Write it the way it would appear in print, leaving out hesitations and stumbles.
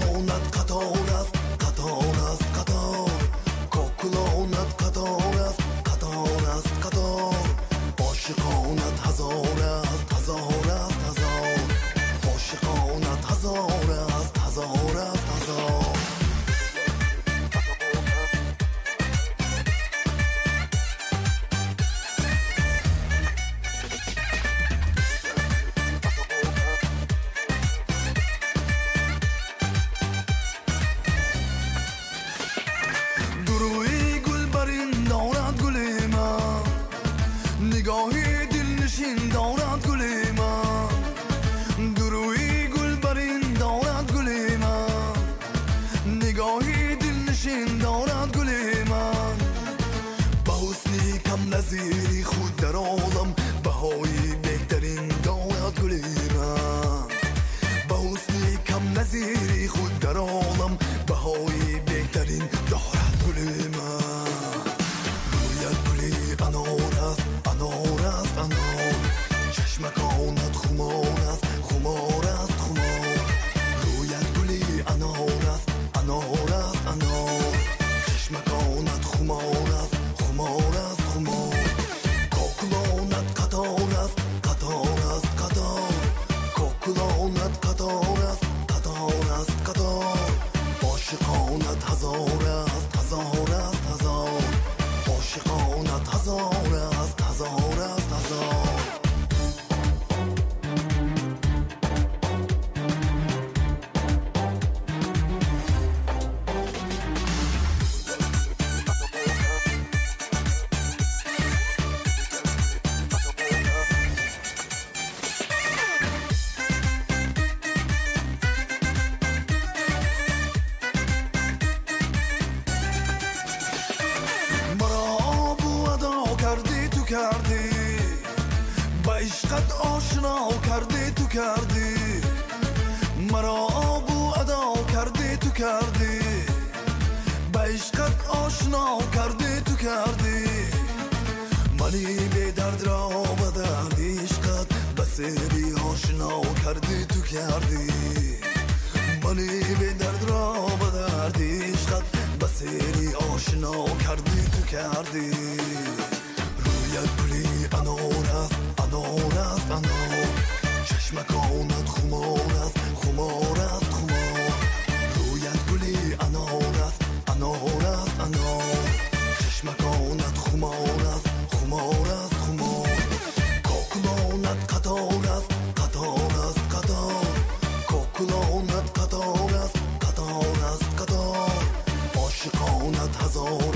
کوکلونت قطار است، قطار است قطار. کوکلونت قطار است، قطار است قطار. عاشقانت هزار است، هزار است هزار. عاشقانت هزار است، هزار است هزار. گروهی گل برین دارد گل من، نگاهی دلنشین دارد گل من. گروهی گل برین دارد گل من، نگاهی دلنشین دارد گل من. با حسنی کم نظیری خود در عالم بهای بهترین دارد گل من. با حسنی کم نظیری خود در عالم بهای بهترین دارد گل من. رویت گلی انار است، انار است انار. چشمکانت خمار است، خمار است خمار. رویت گلی انار است، انار است انار. چشمکانت خمار است، خمار است خمار. کوکلونت قطار است، قطار است قطار. کوکلونت قطار است، قطار است قطار. عاشقانت هزار است، هزار است هزار. عاشقانت هزار است، هزار است هزار. کردی تو کردی، با عشقت آشنا کردی تو کردی. مرا آب و ادا کردی تو کردی، با عشقت آشنا کردی تو کردی. منی به درد را با درد عشقت بسیاری آشنا کردی تو کردی. منی به درد را با درد عشقت بسیاری آشنا کردی تو کردی. رویت گلی انار است، انار است انار. چشمکانت خمار است، خمار است خمار. رویت گلی انار است، انار است انار. چشمکانت خمار است، خمار است خمار. کوکلونت قطار است، قطار است قطار. کوکلونت قطار است، قطار است قطار. عاشقانت هزار